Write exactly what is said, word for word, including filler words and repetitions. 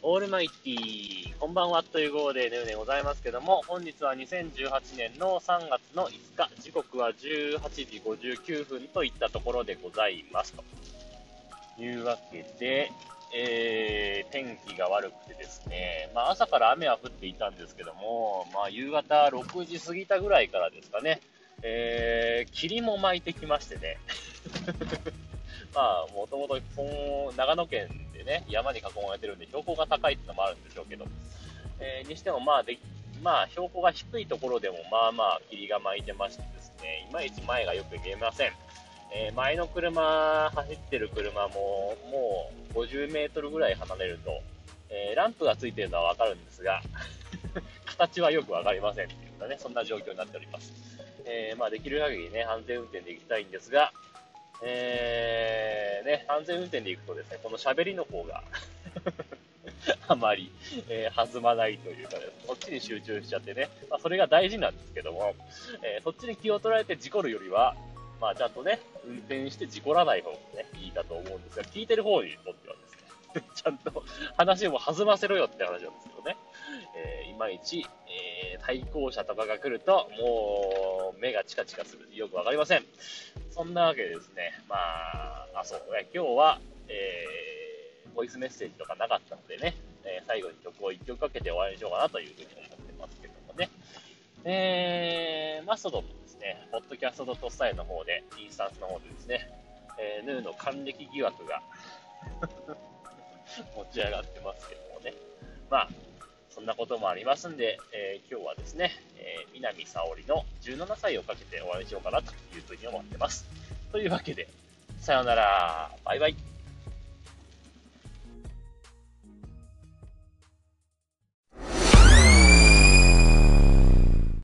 オールマイティー、こんばんはという号でヌーでございますけども、本日はにせんじゅうはちねんのさんがつのいつか、時刻はじゅうはちじごじゅうきゅうふんといったところでございますというわけで、えー、天気が悪くてですね、まあ朝から雨は降っていたんですけども、まあ夕方ろくじ過ぎたぐらいからですかね、えー、霧も巻いてきましてね、まあ、もともと長野県でね、山に囲まれてるんで、標高が高いってのもあるんでしょうけど、えー、にしても、まあで、まあ、標高が低いところでも、まあまあ、霧が巻いてましてですね、いまいち前がよく見えません。えー、前の車、走ってる車も、もうごじゅうメートルぐらい離れると、えー、ランプがついてるのはわかるんですが、形はよくわかりませんっていうかね、そんな状況になっております。えー、まあ、できる限りね、安全運転で行きたいんですが、えー、ね、安全運転で行くとですね、この喋りの方があまり、えー、弾まないというかね、そっちに集中しちゃってね、まあ、それが大事なんですけども、えー、そっちに気を取られて事故るよりは、まあ、ちゃんとね、運転して事故らない方がね、いいかと思うんですが、聞いてる方にとってはですね、ちゃんと話も弾ませろよって話なんですけどね、えー、いまいち、えー、対向車とかが来ると、もう、目がチカチカする。よくわかりません。そんなわけでですね、まあ、あ、そうね、今日は、えー、ボイスメッセージとかなかったのでね、えー、最後に曲をいっきょくかけて終わりにしようかなというふうに思ってますけどもね。えー、マストドンのですね、ポッドキャストドットスタイルの方で、インスタンスの方でですね、えー、ヌーの還暦疑惑が持ち上がってますけどもね。まあ、そんなこともありますんで、えー、今日はですね、えー、南沙織のじゅうななさいをかけて終わりにしようかなというふうに思ってます。というわけで、さようなら、バイバイ。